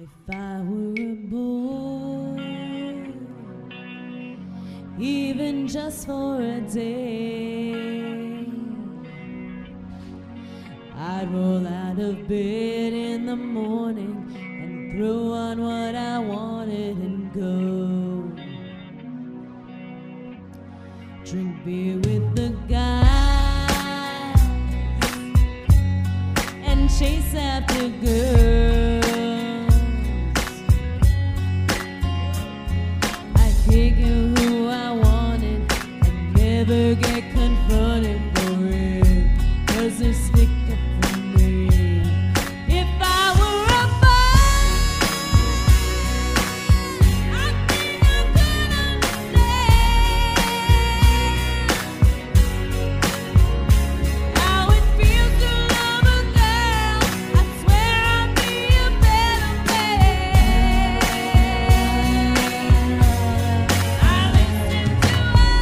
If I were a boy, even just for a day, I'd roll out of bed in the morning and throw on what I wanted and go drink beer with the guys and chase after girls. I'd figure who I wanted and never get confronted for it, 'cause they're stick up for me. If I were a boy, I think I could understand how it feels to love a girl. I swear I'd be a better man. I listen to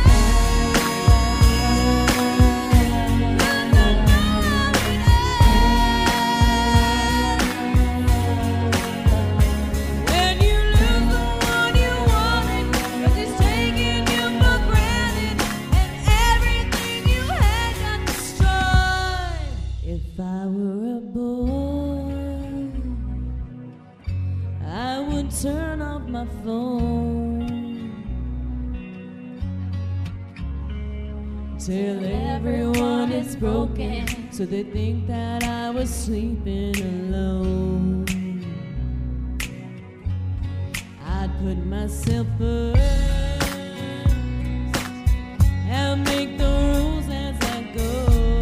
when you lose the one you wanted, 'cause he's taking you for granted, and everything you had got destroyed. If I were a boy, I would turn off my phone, tell everyone it's broken, so they think that I was sleeping alone. I'd put myself first and make the rules as I go.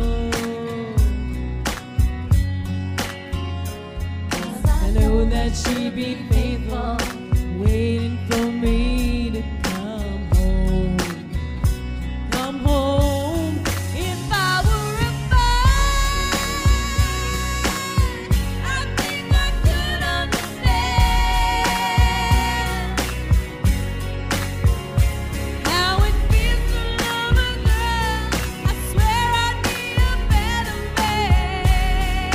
'Cause I know that she'd be faithful, waiting for me to come home. Come home. If I were a boy, I think I could understand how it feels to love a girl. I swear I'd be a better man.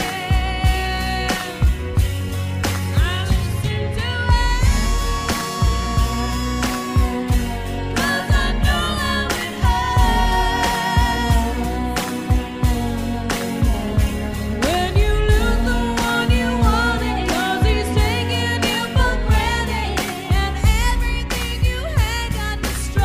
I listen to it, 'cause I know how it hurts when you lose the one you wanted, 'cause he's taking you for granted, and everything you had got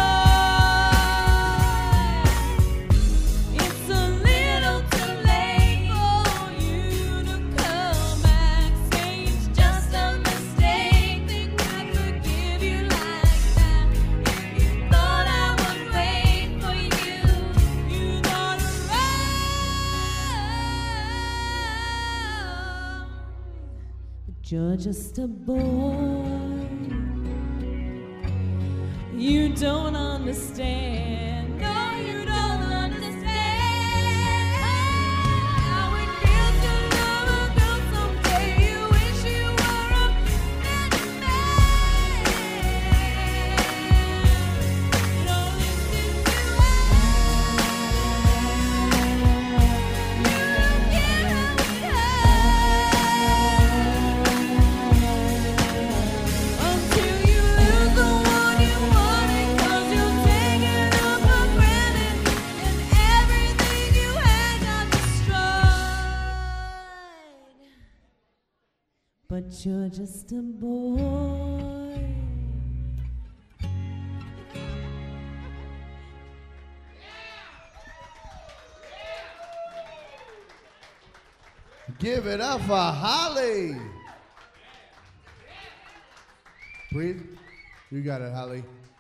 destroyed. It's a little too late for you to come back, say it's just a mistake. Think I could give you like that. If you thought I would wait for you, you thought wrong. But you're just a boy, you don't understand. No, you don't understand how it feels to love a girl. Someday you wish you were a better man. Don't listen to it. You don't care how it hurts until you lose the one you wanted, 'cause you're taking up for granted, and everything you had got destroyed. But you're just a boy. Give it up for Holly. Breathe. You got it, Holly.